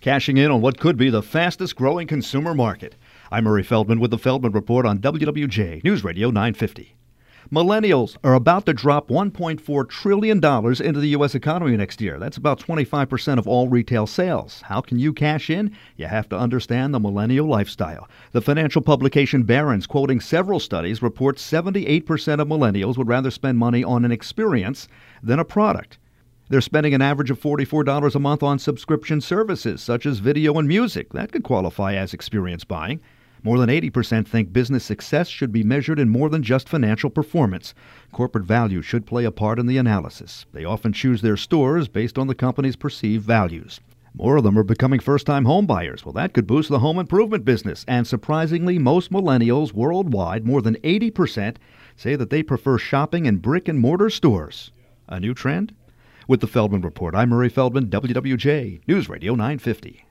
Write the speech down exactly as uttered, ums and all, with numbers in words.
cashing in on what could be the fastest growing consumer market. I'm Murray Feldman with the Feldman Report on W W J News Radio nine fifty. Millennials are about to drop one point four trillion dollars into the U S economy next year. That's about twenty-five percent of all retail sales. How can you cash in? You have to understand the millennial lifestyle. The financial publication Barron's, quoting several studies, reports seventy-eight percent of millennials would rather spend money on an experience than a product. They're spending an average of forty-four dollars a month on subscription services, such as video and music. That could qualify as experience buying. More than eighty percent think business success should be measured in more than just financial performance. Corporate value should play a part in the analysis. They often choose their stores based on the company's perceived values. More of them are becoming first-time home buyers. Well, that could boost the home improvement business. And surprisingly, most millennials worldwide, more than eighty percent, say that they prefer shopping in brick-and-mortar stores. A new trend? With the Feldman Report, I'm Murray Feldman, W W J News Radio nine fifty.